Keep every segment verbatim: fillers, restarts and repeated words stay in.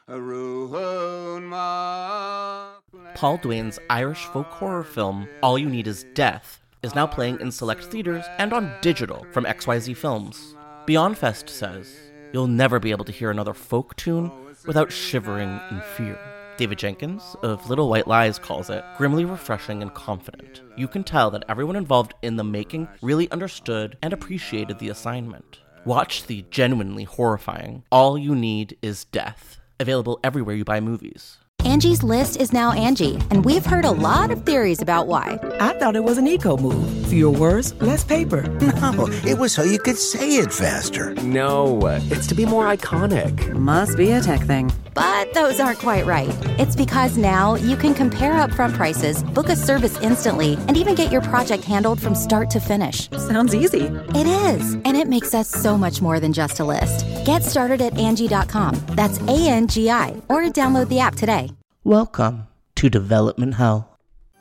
Paul Duane's Irish folk horror film, All You Need Is Death, is now playing in select theaters and on digital from X Y Z Films. Beyond Fest says, "You'll never be able to hear another folk tune without shivering in fear." David Jenkins of Little White Lies calls it grimly refreshing and confident. You can tell that everyone involved in the making really understood and appreciated the assignment. Watch the genuinely horrifying All You Need Is Death, available everywhere you buy movies. Angie's List is now Angie, and we've heard a lot of theories about why. I thought it was an eco move. Fewer words, less paper. No, it was so you could say it faster. No, it's to be more iconic. Must be a tech thing. But those aren't quite right. It's because now you can compare upfront prices, book a service instantly, and even get your project handled from start to finish. Sounds easy. It is, and it makes us so much more than just a list. Get started at Angie dot com. That's A N G I, or download the app today. Welcome to Development Hell.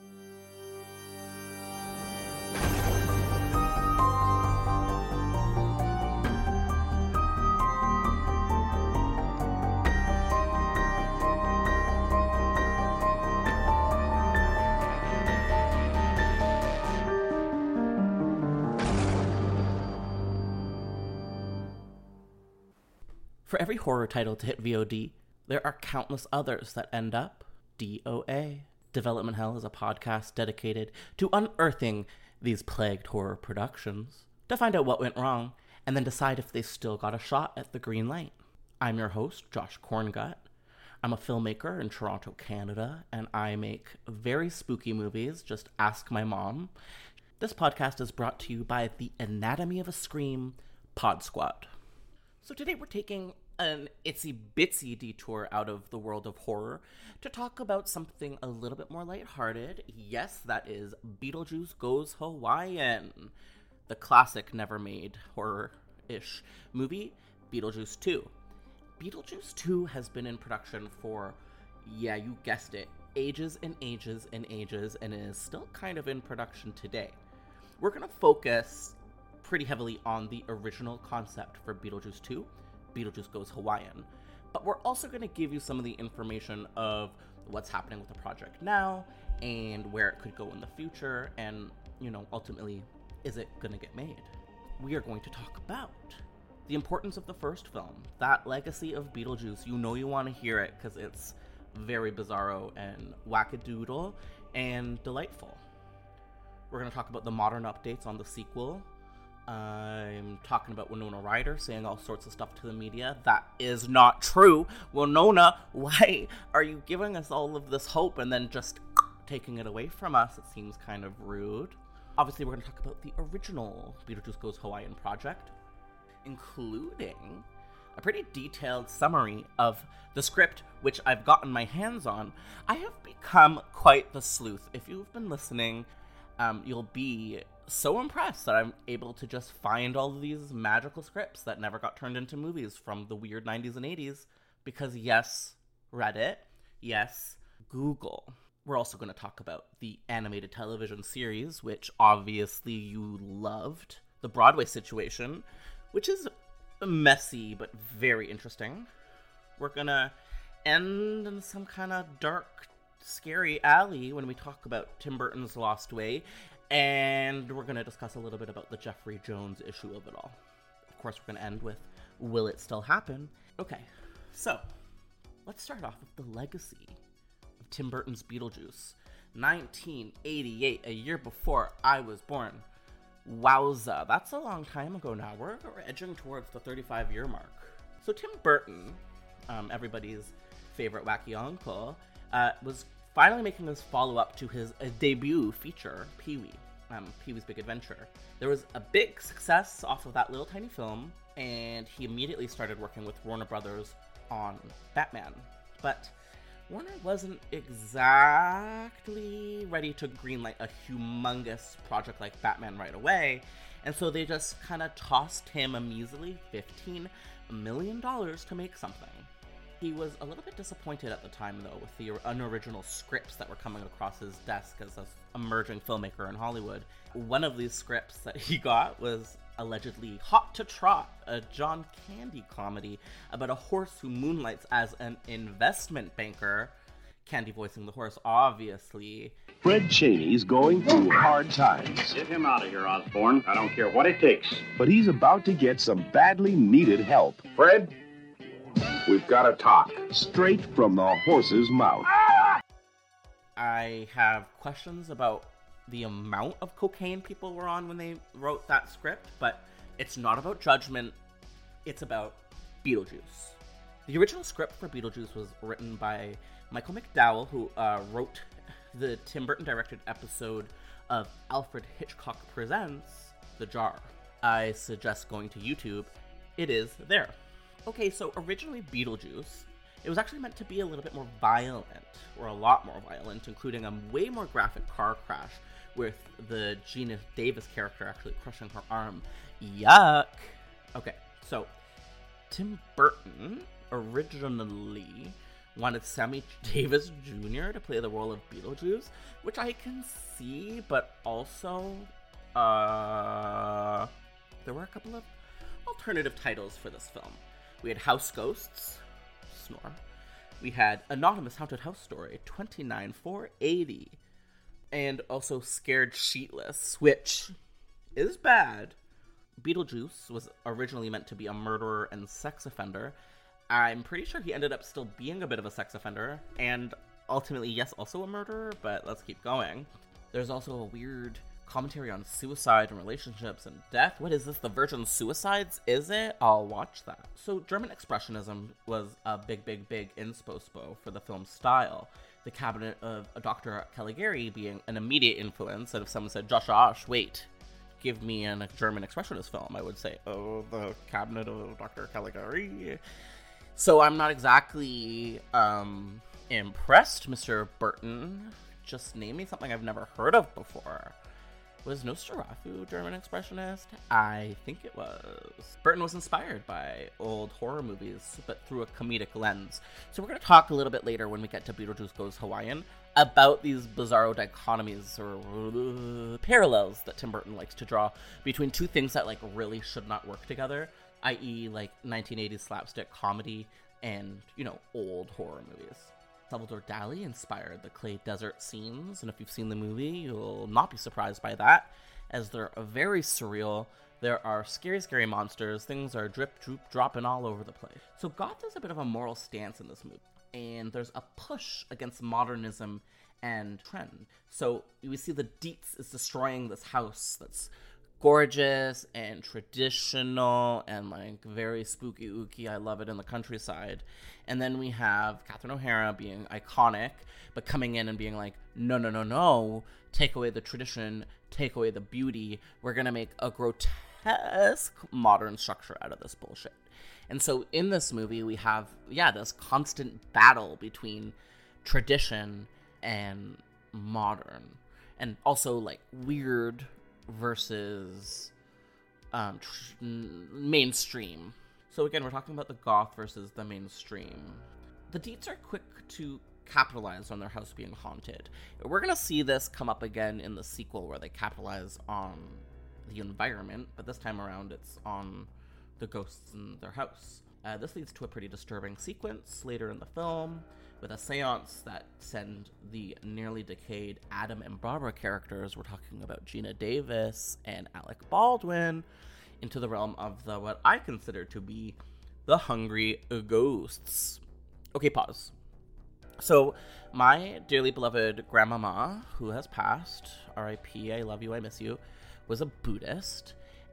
For every horror title to hit V O D, there are countless others that end up D O A. Development Hell is a podcast dedicated to unearthing these plagued horror productions to find out what went wrong and then decide if they still got a shot at the green light. I'm your host, Josh Korngut. I'm a filmmaker in Toronto, Canada, and I make very spooky movies. Just ask my mom. This podcast is brought to you by the Anatomy of a Scream Pod Squad. So today we're taking an itsy-bitsy detour out of the world of horror to talk about something a little bit more lighthearted. Yes, that is Beetlejuice Goes Hawaiian, the classic never-made horror-ish movie, Beetlejuice two. Beetlejuice two has been in production for, yeah, you guessed it, ages and ages and ages, and is still kind of in production today. We're going to focus pretty heavily on the original concept for Beetlejuice two, Beetlejuice Goes Hawaiian, but we're also going to give you some of the information of what's happening with the project now and where it could go in the future, and, you know, ultimately, is it going to get made? We are going to talk about the importance of the first film, that legacy of Beetlejuice. You know you want to hear it because it's very bizarro and wackadoodle and delightful. We're going to talk about the modern updates on the sequel. I'm talking about Winona Ryder saying all sorts of stuff to the media. That is not true. Winona, why are you giving us all of this hope and then just taking it away from us? It seems kind of rude. Obviously, we're going to talk about the original Beetlejuice Goes Hawaiian project, including a pretty detailed summary of the script, which I've gotten my hands on. I have become quite the sleuth. If you've been listening, um, you'll be so impressed that I'm able to just find all of these magical scripts that never got turned into movies from the weird nineties and eighties, because yes, Reddit, yes, Google. We're also going to talk about the animated television series, which obviously you loved, the Broadway situation, which is messy but very interesting. We're going to end in some kind of dark, scary alley when we talk about Tim Burton's Lost Way. And we're going to discuss a little bit about the Jeffrey Jones issue of it all. Of course, we're going to end with, will it still happen? Okay, so let's start off with the legacy of Tim Burton's Beetlejuice. nineteen eighty-eight, a year before I was born. Wowza, that's a long time ago now. We're, we're edging towards the thirty-five year mark. So Tim Burton, um, everybody's favorite wacky uncle, uh, was finally making his follow-up to his uh, debut feature, Pee-wee, um, Pee-wee's Big Adventure. There was a big success off of that little tiny film, and he immediately started working with Warner Brothers on Batman. But Warner wasn't exactly ready to greenlight a humongous project like Batman right away, and so they just kind of tossed him a measly fifteen million dollars to make something. He was a little bit disappointed at the time, though, with the unoriginal scripts that were coming across his desk as an emerging filmmaker in Hollywood. One of these scripts that he got was allegedly Hot to Trot, a John Candy comedy about a horse who moonlights as an investment banker. Candy voicing the horse, obviously. Fred Cheney's going through hard times. Get him out of here, Osborne. I don't care what it takes. But he's about to get some badly needed help. Fred, we've got to talk. Straight from the horse's mouth. I have questions about the amount of cocaine people were on when they wrote that script, but it's not about Judgment, it's about Beetlejuice. The original script for Beetlejuice was written by Michael McDowell, who uh, wrote the Tim Burton-directed episode of Alfred Hitchcock Presents The Jar. I suggest going to YouTube. It is there. Okay, so originally Beetlejuice, it was actually meant to be a little bit more violent, or a lot more violent, including a way more graphic car crash with the Gina Davis character actually crushing her arm. Yuck! Okay, so Tim Burton originally wanted Sammy Davis Junior to play the role of Beetlejuice, which I can see, but also, uh, there were a couple of alternative titles for this film. We had House Ghosts, snore. We had Anonymous Haunted House Story, twenty-nine four eighty. And also Scared Sheetless, which is bad. Beetlejuice was originally meant to be a murderer and sex offender. I'm pretty sure he ended up still being a bit of a sex offender, and ultimately, yes, also a murderer, but let's keep going. There's also a weird commentary on suicide and relationships and death. What is this, the Virgin Suicides, is it? I'll watch that. So German Expressionism was a big, big, big inspo for the film's style. The Cabinet of Doctor Caligari being an immediate influence, and if someone said, Josh Osh, wait, give me a German Expressionist film, I would say, oh, the Cabinet of Doctor Caligari. So I'm not exactly um, impressed, Mister Burton. Just name me something I've never heard of before. Was Nosferatu German Expressionist? I think it was. Burton was inspired by old horror movies, but through a comedic lens. So we're going to talk a little bit later when we get to Beetlejuice Goes Hawaiian about these bizarro dichotomies or uh, parallels that Tim Burton likes to draw between two things that like really should not work together, that is like nineteen eighties slapstick comedy and, you know, old horror movies. Salvador Dali inspired the clay desert scenes, and if you've seen the movie, you'll not be surprised by that, as they're very surreal. There are scary, scary monsters. Things are drip, droop, dropping all over the place. So Goth has a bit of a moral stance in this movie, and there's a push against modernism and trend. So we see the Dietz is destroying this house that's gorgeous and traditional and like very spooky ooky. I love it in the countryside. And then we have Catherine O'Hara being iconic, but coming in and being like, no, no, no, no, take away the tradition, take away the beauty. We're gonna make a grotesque modern structure out of this bullshit. And so in this movie, we have, yeah, this constant battle between tradition and modern, and also like weird versus um, tr- mainstream. So again, we're talking about the goth versus the mainstream. The Dietz are quick to capitalize on their house being haunted. We're going to see this come up again in the sequel where they capitalize on the environment, but this time around it's on the ghosts in their house. Uh, this leads to a pretty disturbing sequence later in the film with a seance that send the nearly decayed Adam and Barbara characters, we're talking about Gina Davis and Alec Baldwin, into the realm of the what I consider to be the hungry ghosts. Okay, pause. So, my dearly beloved grandmama, who has passed, R I P, I love you, I miss you, was a Buddhist,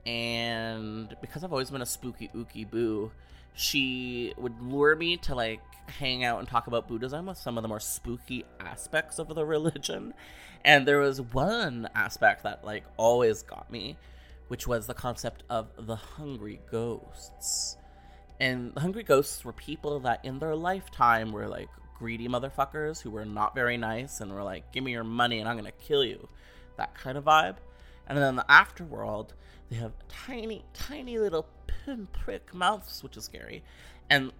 and because I've always been a spooky ooky boo, she would lure me to, like, hang out and talk about Buddhism with some of the more spooky aspects of the religion. And there was one aspect that, like, always got me, which was the concept of the hungry ghosts. And the hungry ghosts were people that in their lifetime were, like, greedy motherfuckers who were not very nice and were like, give me your money and I'm gonna kill you. That kind of vibe. And then in the afterworld, they have tiny, tiny little pinprick mouths, which is scary. And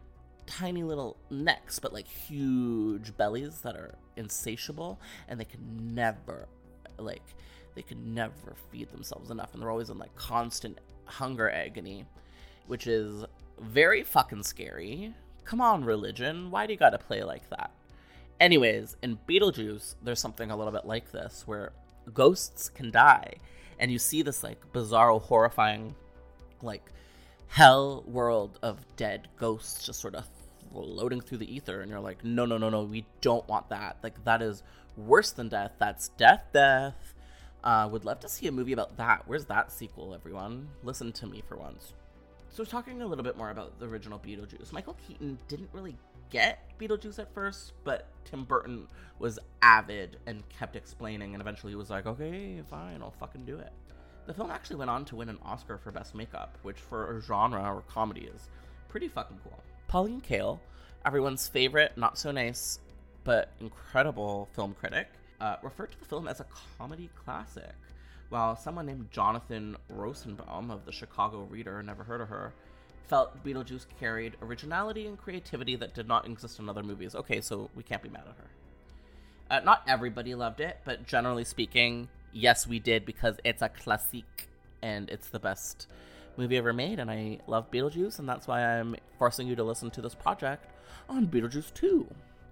tiny little necks, but like huge bellies that are insatiable, and they can never, like, they can never feed themselves enough, and they're always in like constant hunger agony, which is very fucking scary. Come on, religion, why do you gotta play like that? Anyways, in Beetlejuice, there's something a little bit like this, where ghosts can die, and you see this like bizarro, horrifying, like, hell world of dead ghosts just sort of floating through the ether, and you're like, no, no, no, no, we don't want that. Like, that is worse than death. That's death, death. Uh, would love to see a movie about that. Where's that sequel, everyone? Listen to me for once. So talking a little bit more about the original Beetlejuice, Michael Keaton didn't really get Beetlejuice at first, but Tim Burton was avid and kept explaining, and eventually he was like, okay, fine, I'll fucking do it. The film actually went on to win an Oscar for Best Makeup, which for a genre or comedy is pretty fucking cool. Pauline Kael, everyone's favorite, not so nice, but incredible film critic, uh, referred to the film as a comedy classic, while someone named Jonathan Rosenbaum of the Chicago Reader, never heard of her, felt Beetlejuice carried originality and creativity that did not exist in other movies. Okay, so we can't be mad at her. Uh, not everybody loved it, but generally speaking, yes, we did, because it's a classique, and it's the best movie ever made, and I love Beetlejuice, and that's why I'm forcing you to listen to this project on Beetlejuice two.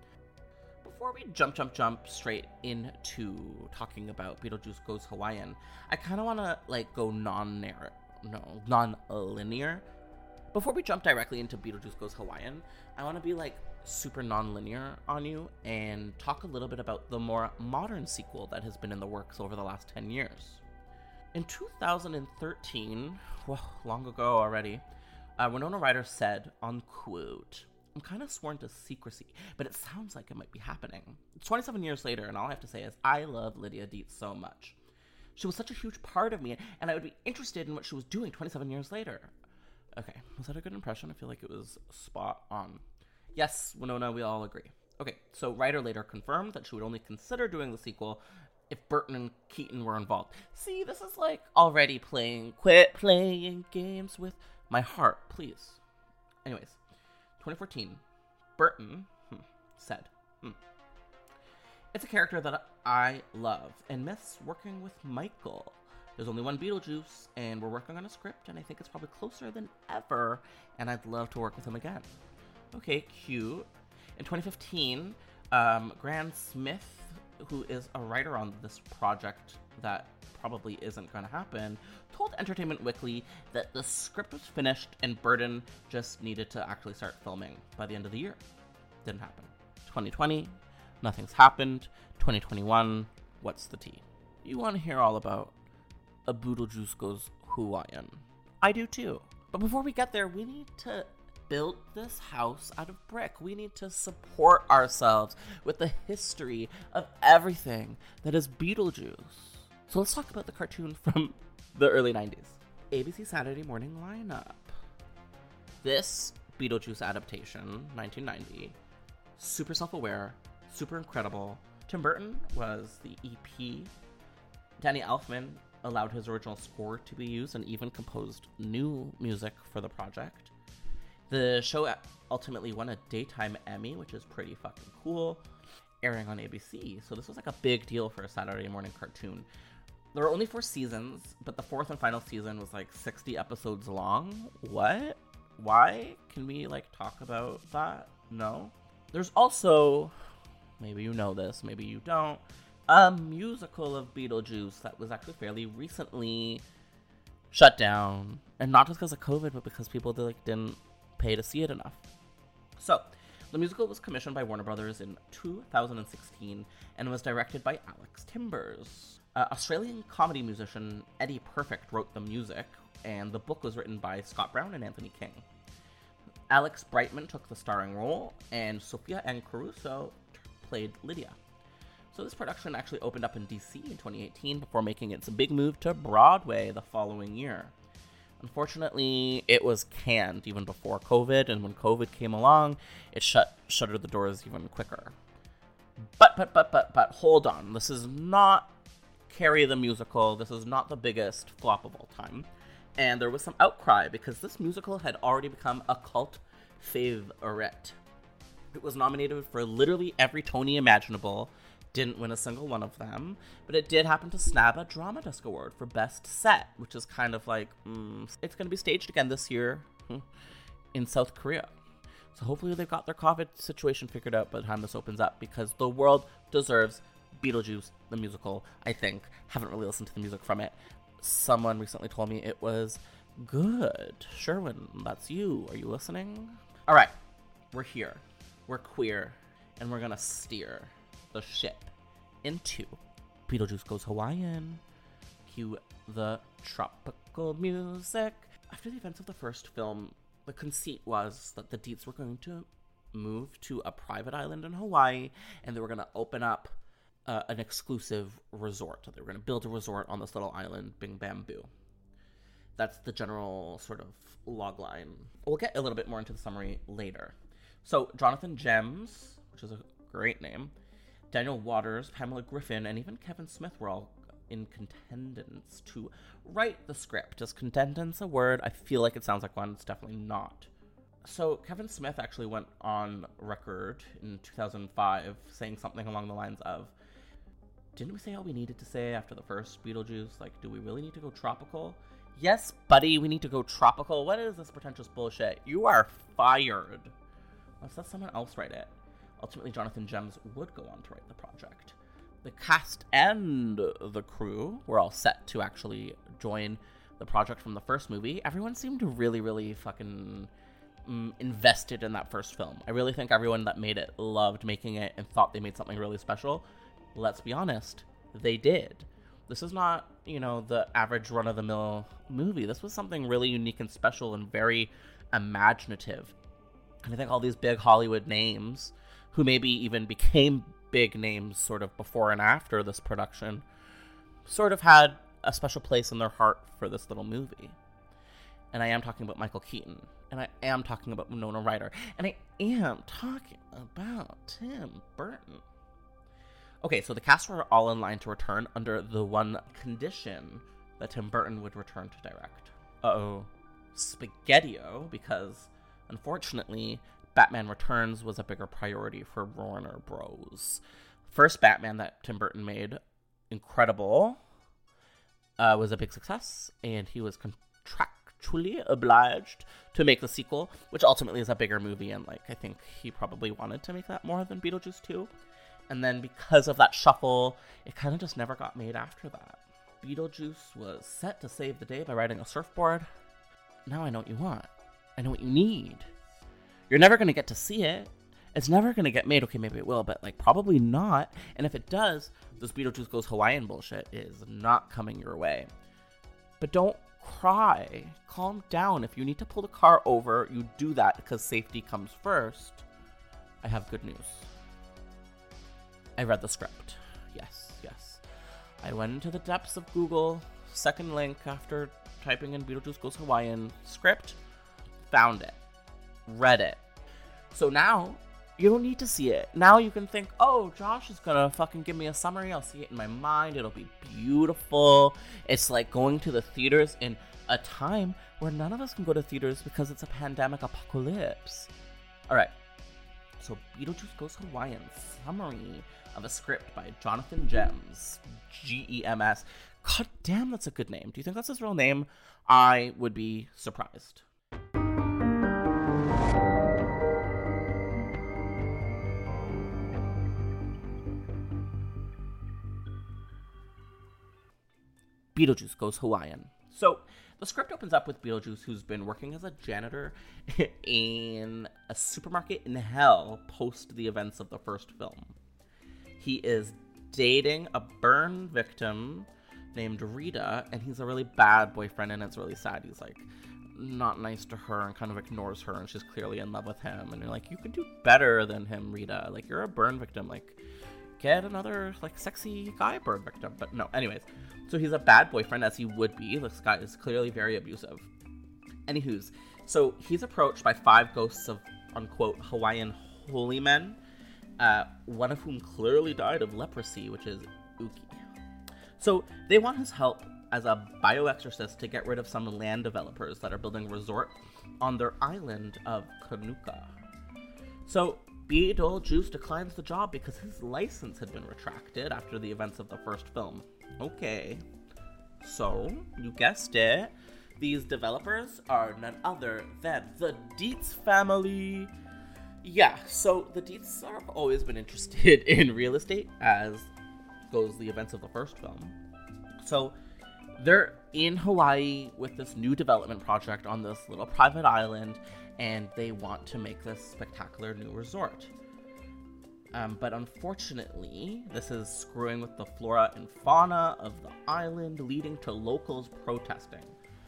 Before we jump, jump, jump straight into talking about Beetlejuice Goes Hawaiian, I kind of want to, like, go non-narrative, no, non-linear. Before we jump directly into Beetlejuice Goes Hawaiian, I want to be, like, super non-linear on you and talk a little bit about the more modern sequel that has been in the works over the last ten years. In two thousand thirteen, well, long ago already, uh, Winona Ryder said, unquote, I'm kind of sworn to secrecy, but it sounds like it might be happening. It's twenty-seven years later, and all I have to say is I love Lydia Dietz so much. She was such a huge part of me, and I would be interested in what she was doing twenty-seven years later. Okay, was that a good impression? I feel like it was spot on. Yes, Winona, we all agree. Okay, so Ryder later confirmed that she would only consider doing the sequel if Burton and Keaton were involved. See, this is like already playing, quit playing games with my heart, please. Anyways, twenty fourteen, Burton hmm, said, hmm, it's a character that I love and miss working with Michael. There's only one Beetlejuice, and we're working on a script, and I think it's probably closer than ever, and I'd love to work with him again. Okay, cute. In twenty fifteen, um, Grant Smith, who is a writer on this project that probably isn't going to happen, told Entertainment Weekly that the script was finished and Burton just needed to actually start filming by the end of the year. Didn't happen. twenty twenty, nothing's happened. twenty twenty-one, what's the tea? You want to hear all about a Beetlejuice Goes Hawaiian. I do too. But before we get there, we need to build this house out of brick. We need to support ourselves with the history of everything that is Beetlejuice. So let's talk about the cartoon from the early nineties. A B C Saturday Morning Lineup. This Beetlejuice adaptation, nineteen ninety, super self-aware, super incredible. Tim Burton was the E P. Danny Elfman allowed his original score to be used and even composed new music for the project. The show ultimately won a Daytime Emmy, which is pretty fucking cool, airing on A B C. So this was like a big deal for a Saturday morning cartoon. There were only four seasons, but the fourth and final season was like sixty episodes long. What? Why? Can we like talk about that? No. There's also, maybe you know this, maybe you don't, a musical of Beetlejuice that was actually fairly recently shut down. And not just because of COVID, but because people like didn't pay to see it enough. So, the musical was commissioned by Warner Brothers in two thousand sixteen and was directed by Alex Timbers. Uh, Australian comedy musician Eddie Perfect wrote the music, and the book was written by Scott Brown and Anthony King. Alex Brightman took the starring role, and Sophia Ann Caruso played Lydia. So this production actually opened up in D C in twenty eighteen before making its big move to Broadway the following year. Unfortunately, it was canned even before COVID, and when COVID came along, it shut shuttered the doors even quicker. But, but, but, but, but, hold on. This is not Carrie the musical. This is not the biggest flop of all time. And there was some outcry because this musical had already become a cult favorite. It was nominated for literally every Tony imaginable, didn't win a single one of them, but it did happen to snag a Drama Desk Award for Best Set, which is kind of like, mm, it's going to be staged again this year in South Korea. So hopefully they've got their COVID situation figured out by the time this opens up, because the world deserves Beetlejuice, the musical, I think. Haven't really listened to the music from it. Someone recently told me it was good. Sherwin, that's you. Are you listening? All right, we're here. We're queer, and we're gonna steer the ship into Beetlejuice Goes Hawaiian. Cue the tropical music. After the events of the first film, the conceit was that the Deets were going to move to a private island in Hawaii, and they were going to open up uh, an exclusive resort. They were going to build a resort on this little island, Bing Bamboo. That's the general sort of logline. We'll get a little bit more into the summary later. So, Jonathan Gems, which is a great name, Daniel Waters, Pamela Griffin, and even Kevin Smith were all in contendance to write the script. Is contendance a word? I feel like it sounds like one. It's definitely not. So Kevin Smith actually went on record in two thousand five saying something along the lines of, didn't we say all we needed to say after the first Beetlejuice? Like, do we really need to go tropical? Yes, buddy, we need to go tropical. What is this pretentious bullshit? You are fired. Let's let someone else write it. Ultimately, Jonathan Gems would go on to write the project. The cast and the crew were all set to actually join the project from the first movie. Everyone seemed really, really fucking mm, invested in that first film. I really think everyone that made it loved making it and thought they made something really special. Let's be honest, they did. This is not, you know, the average run-of-the-mill movie. This was something really unique and special and very imaginative. And I think all these big Hollywood names, who maybe even became big names sort of before and after this production, sort of had a special place in their heart for this little movie. And I am talking about Michael Keaton. And I am talking about Winona Ryder. And I am talking about Tim Burton. Okay, so the cast were all in line to return under the one condition that Tim Burton would return to direct. Uh-oh. Spaghetti-o, because unfortunately, Batman Returns was a bigger priority for Warner Bros. First Batman that Tim Burton made, incredible, uh, was a big success, and he was contractually obliged to make the sequel, which ultimately is a bigger movie, and like I think he probably wanted to make that more than Beetlejuice two. And then because of that shuffle, it kind of just never got made after that. Beetlejuice was set to save the day by riding a surfboard. Now I know what you want. I know what you need. You're never going to get to see it. It's never going to get made. Okay, maybe it will, but like probably not. And if it does, this Beetlejuice Goes Hawaiian bullshit is not coming your way. But don't cry. Calm down. If you need to pull the car over, you do that because safety comes first. I have good news. I read the script. Yes, yes. I went into the depths of Google, second link after typing in Beetlejuice Goes Hawaiian script, found it, read it. So now, you don't need to see it. Now you can think, oh, Josh is gonna fucking give me a summary, I'll see it in my mind, it'll be beautiful. It's like going to the theaters in a time where none of us can go to theaters because it's a pandemic apocalypse. Alright, so Beetlejuice Goes Hawaiian, summary of a script by Jonathan Gems, G E M S. God damn, that's a good name. Do you think that's his real name? I would be surprised. Beetlejuice Goes Hawaiian. So, the script opens up with Beetlejuice, who's been working as a janitor in a supermarket in hell post the events of the first film. He is dating a burn victim named Rita, and he's a really bad boyfriend, and it's really sad. He's, like, not nice to her and kind of ignores her, and she's clearly in love with him. And you're like, you can do better than him, Rita. Like, you're a burn victim. Like, get another, like, sexy guy burn victim. But no, anyways. So he's a bad boyfriend, as he would be. This guy is clearly very abusive. Anywho's, so he's approached by five ghosts of, unquote, Hawaiian holy men, uh, one of whom clearly died of leprosy, which is Uki. So they want his help as a bioexorcist to get rid of some land developers that are building a resort on their island of Kanuka. So Beetlejuice declines the job because his license had been retracted after the events of the first film. Okay. So, you guessed it, these developers are none other than the Dietz family. Yeah, so the Dietz have always been interested in real estate, as goes the events of the first film. So, they're in Hawaii with this new development project on this little private island, and they want to make this spectacular new resort. Um, but unfortunately, this is screwing with the flora and fauna of the island, leading to locals protesting.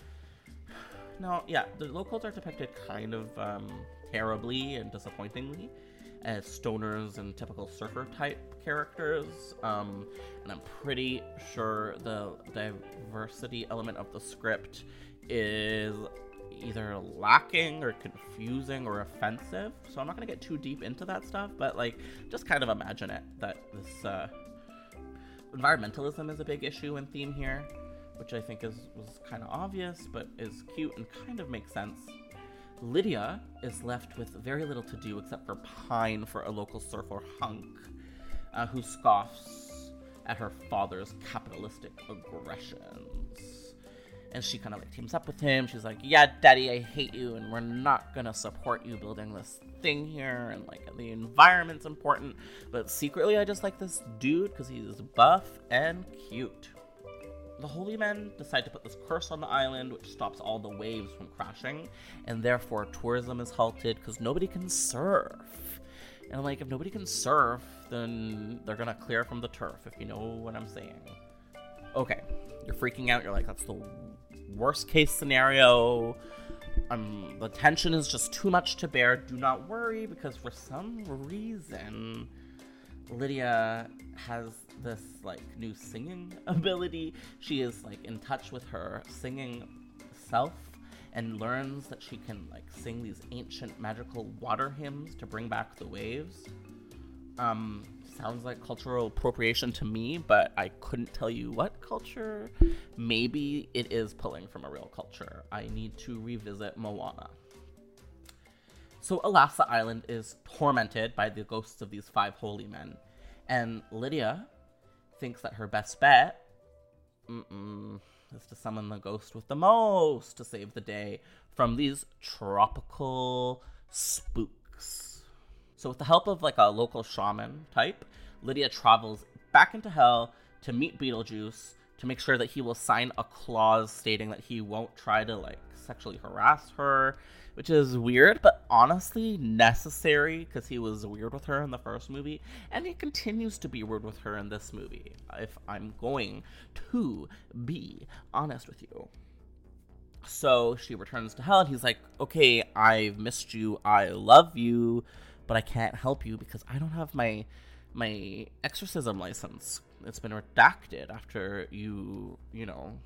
Now, yeah, the locals are depicted kind of um, terribly and disappointingly as stoners and typical surfer-type characters, um, and I'm pretty sure the diversity element of the script is either lacking or confusing or offensive, so I'm not going to get too deep into that stuff, but, like, just kind of imagine it, that this, uh, environmentalism is a big issue and theme here, which I think is was kind of obvious, but is cute and kind of makes sense. Lydia is left with very little to do except for pine for a local surfer hunk, uh, who scoffs at her father's capitalistic aggressions. And she kind of like teams up with him. She's like, yeah, daddy, I hate you, and we're not gonna support you building this thing here, and like the environment's important, but secretly I just like this dude because he's buff and cute. The holy men decide to put this curse on the island, which stops all the waves from crashing, and therefore tourism is halted because nobody can surf. And like, if nobody can surf, then they're gonna clear from the turf, if you know what I'm saying. Okay, you're freaking out, you're like, that's the worst case scenario. Um, the tension is just too much to bear. Do not worry, because for some reason, Lydia has this like new singing ability. She is like in touch with her singing self and learns that she can like sing these ancient magical water hymns to bring back the waves. Um, sounds like cultural appropriation to me, but I couldn't tell you what culture. Maybe it is pulling from a real culture. I need to revisit Moana. So Elasa Island is tormented by the ghosts of these five holy men, and Lydia thinks that her best bet mm-mm, is to summon the ghost with the most to save the day from these tropical spooks. So with the help of like a local shaman type, Lydia travels back into hell to meet Beetlejuice to make sure that he will sign a clause stating that he won't try to like sexually harass her, which is weird, but honestly necessary because he was weird with her in the first movie, and he continues to be weird with her in this movie, if I'm going to be honest with you. So she returns to hell, and he's like, okay, I've missed you, I love you, but I can't help you because I don't have my my exorcism license. It's been redacted after you, you know,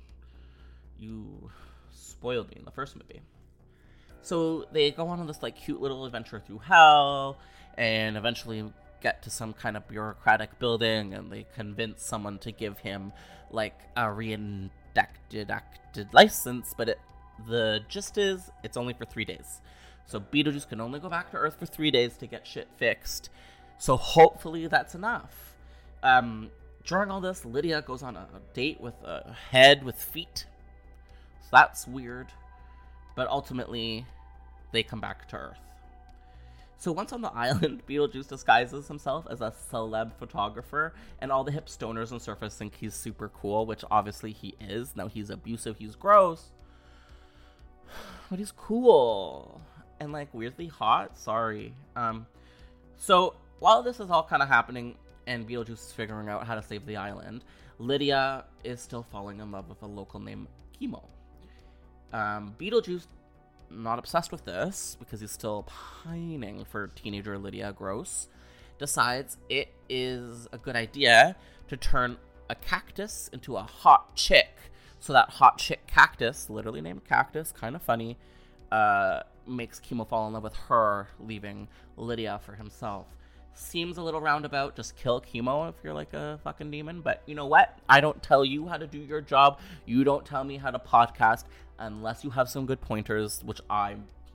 you spoiled me in the first movie. So they go on this like cute little adventure through hell, and eventually get to some kind of bureaucratic building, and they convince someone to give him like a reindacted acted license, but it, the gist is it's only for three days. So Beetlejuice can only go back to Earth for three days to get shit fixed. So hopefully that's enough. Um, during all this, Lydia goes on a date with a head with feet. So that's weird. But ultimately, they come back to Earth. So once on the island, Beetlejuice disguises himself as a celeb photographer, and all the hip stoners and surfers think he's super cool, which obviously he is. Now, he's abusive, he's gross, but he's cool. And, like, weirdly hot. Sorry. Um, so, while this is all kind of happening, and Beetlejuice is figuring out how to save the island, Lydia is still falling in love with a local named Chemo. Um, Beetlejuice, not obsessed with this, because he's still pining for teenager Lydia Gross, decides it is a good idea to turn a cactus into a hot chick. So that hot chick cactus, literally named Cactus, kind of funny, uh, makes Chemo fall in love with her, leaving Lydia for himself. Seems a little roundabout, just kill Chemo if you're like a fucking demon, but you know what? I don't tell you how to do your job. You don't tell me how to podcast unless you have some good pointers, which I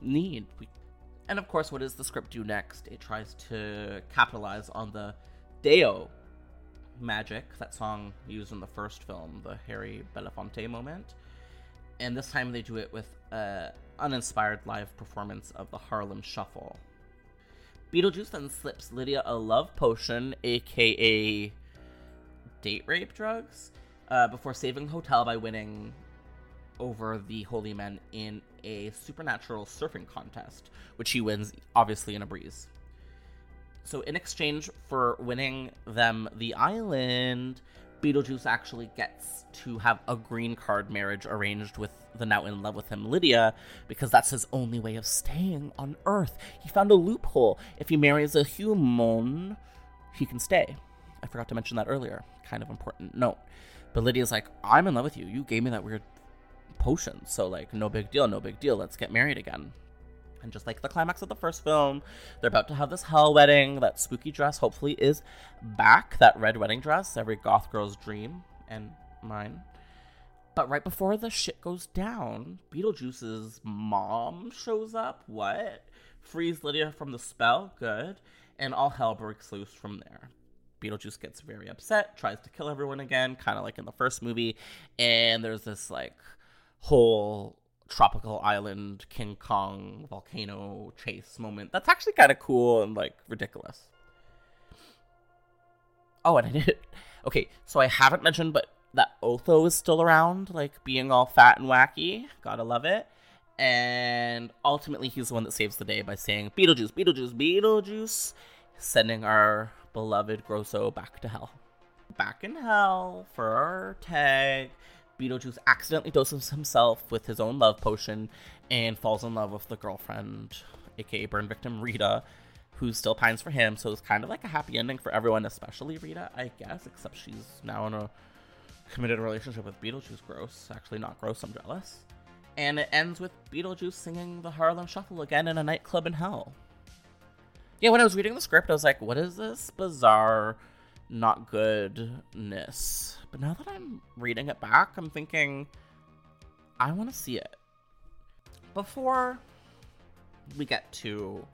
need. We, and of course, what does the script do next? It tries to capitalize on the Deo magic, that song used in the first film, the Harry Belafonte moment. And this time they do it with an uninspired live performance of the Harlem Shuffle. Beetlejuice then slips Lydia a love potion, aka date rape drugs, uh, before saving the hotel by winning over the Holy Men in a supernatural surfing contest, which he wins, obviously, in a breeze. So in exchange for winning them the island, Beetlejuice actually gets to have a green card marriage arranged with the now in love with him Lydia, because that's his only way of staying on Earth. He found a loophole. If he marries a human, he can stay. I forgot to mention that earlier. Kind of important note. But Lydia's like, I'm in love with you. You gave me that weird potion. So, like, no big deal, no big deal. Let's get married again. And just like the climax of the first film, they're about to have this hell wedding. That spooky dress hopefully is back. That red wedding dress, every goth girl's dream, and mine. But right before the shit goes down, Beetlejuice's mom shows up. What? Frees Lydia from the spell. Good. And all hell breaks loose from there. Beetlejuice gets very upset, tries to kill everyone again, kind of like in the first movie. And there's this, like, whole tropical island King Kong volcano chase moment that's actually kind of cool and, like, ridiculous. Oh, and I did okay, so I haven't mentioned, but that Otho is still around, like, being all fat and wacky. Gotta love it. And ultimately he's the one that saves the day by saying, Beetlejuice, Beetlejuice, Beetlejuice, sending our beloved Grosso back to hell. Back in hell for our tag, Beetlejuice accidentally doses himself with his own love potion and falls in love with the girlfriend, aka burn victim Rita, who still pines for him. So it's kind of like a happy ending for everyone, especially Rita, I guess, except she's now in a committed relationship with Beetlejuice. Gross. Actually, not gross, I'm jealous. And it ends with Beetlejuice singing the Harlem Shuffle again in a nightclub in hell. Yeah, when I was reading the script, I was like, what is this bizarre not goodness? But now that I'm reading it back, I'm thinking, I want to see it. Before we get to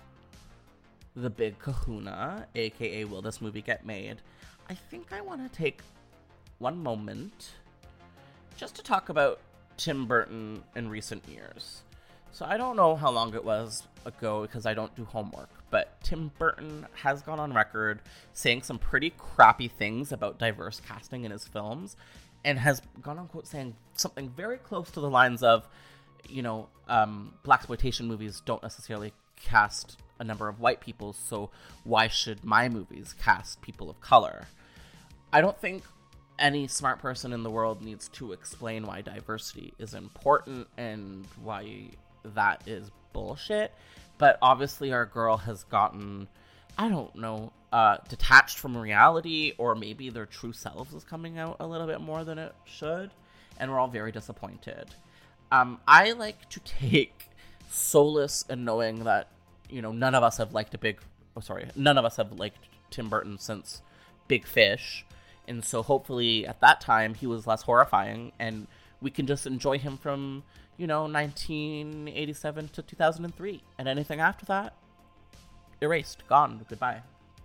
the big kahuna, aka will this movie get made, I think I want to take one moment just to talk about Tim Burton in recent years. So I don't know how long it was ago because I don't do homework, but Tim Burton has gone on record saying some pretty crappy things about diverse casting in his films, and has gone on quote saying something very close to the lines of, you know, um, blaxploitation movies don't necessarily cast a number of white people, so why should my movies cast people of color? I don't think any smart person in the world needs to explain why diversity is important and why that is bullshit. But obviously our girl has gotten, I don't know, uh, detached from reality, or maybe their true selves is coming out a little bit more than it should. And we're all very disappointed. Um, I like to take solace in knowing that, you know, none of us have liked a big, oh sorry, none of us have liked Tim Burton since Big Fish. And so hopefully at that time he was less horrifying and we can just enjoy him from, you know, nineteen eighty-seven to two thousand three. And anything after that, erased, gone, goodbye.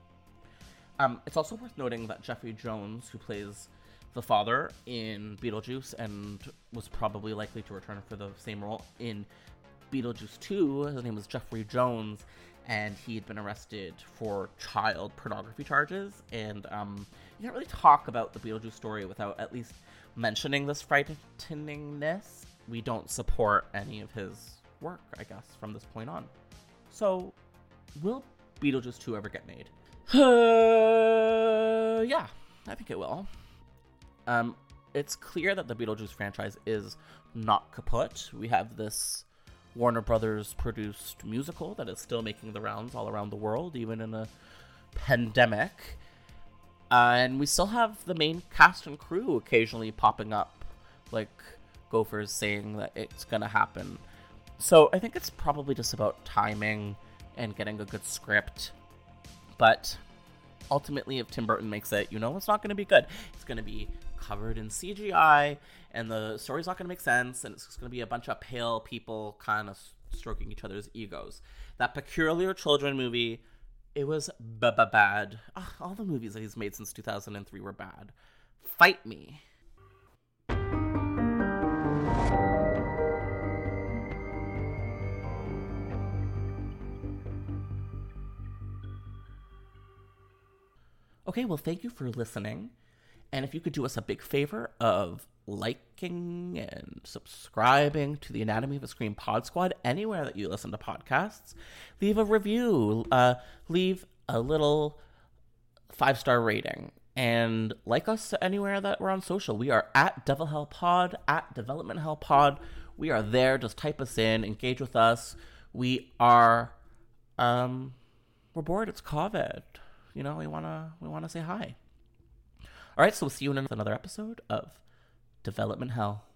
Um, it's also worth noting that Jeffrey Jones, who plays the father in Beetlejuice and was probably likely to return for the same role in Beetlejuice two, his name was Jeffrey Jones, and he had been arrested for child pornography charges. And um, you can't really talk about the Beetlejuice story without at least mentioning this frighteningness. We don't support any of his work, I guess, from this point on. So, will Beetlejuice two ever get made? Uh, yeah, I think it will. Um, it's clear that the Beetlejuice franchise is not kaput. We have this Warner Brothers produced musical that is still making the rounds all around the world, even in a pandemic. Uh, and we still have the main cast and crew occasionally popping up, like Gophers saying that it's gonna happen. So I think it's probably just about timing and getting a good script. But ultimately, if Tim Burton makes it, you know it's not gonna be good. It's gonna be covered in C G I, and the story's not going to make sense, and it's just going to be a bunch of pale people kind of stroking each other's egos. That Peculiar Children movie, it was b-b-bad. Ugh, all the movies that he's made since two thousand three were bad. Fight me. Okay, well, thank you for listening. And if you could do us a big favor of liking and subscribing to the Anatomy of a Scream Pod Squad anywhere that you listen to podcasts, leave a review, uh, leave a little five-star rating, and like us anywhere that we're on social. We are at Devil Hell Pod, at Development Hell Pod. We are there. Just type us in, engage with us. We are, um, we're bored. It's COVID. You know, we wanna we wanna say hi. All right, so we'll see you in another episode of Development Hell.